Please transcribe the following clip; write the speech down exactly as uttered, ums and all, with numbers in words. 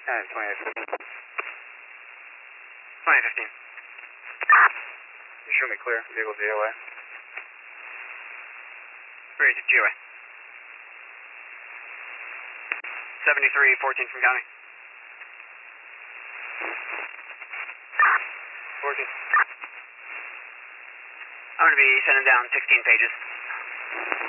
And twenty-eight fifteen. twenty fifteen. You show me clear. Vehicle G O A. Where is it? G O A. seventy-three fourteen from county. fourteen. I'm going to be sending down sixteen pages.